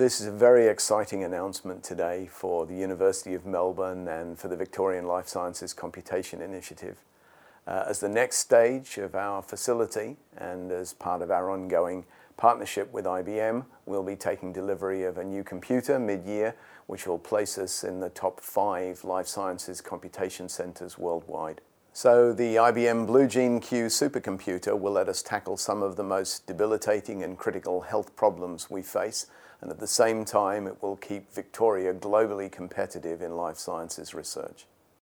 This is a very exciting announcement today for the University of Melbourne and for the Victorian Life Sciences Computation Initiative. As the next stage of our facility and as part of our ongoing partnership with IBM, we'll be taking delivery of a new computer mid-year, which will place us in the top 5 life sciences computation centers worldwide. So the IBM BlueGene-Q supercomputer will let us tackle some of the most debilitating and critical health problems we face, and at the same time it will keep Victoria globally competitive in life sciences research.